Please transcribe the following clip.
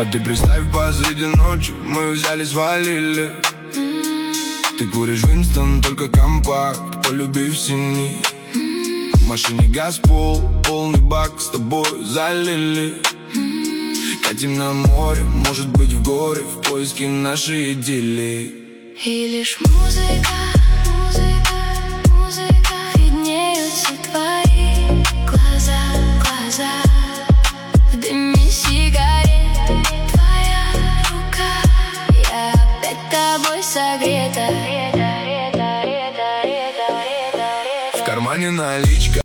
А ты представь, посреди ночи мы взяли, свалили. Ты куришь Винстон, только компакт, полюбив синий. В машине газ полный бак, с тобой залили. Катим на море, может быть в горе, в поиске нашей идиллии. И лишь музыка виднеются твои глаза в дыме сигарет. Твоя рука, я опять тобой согрета. В кармане наличка.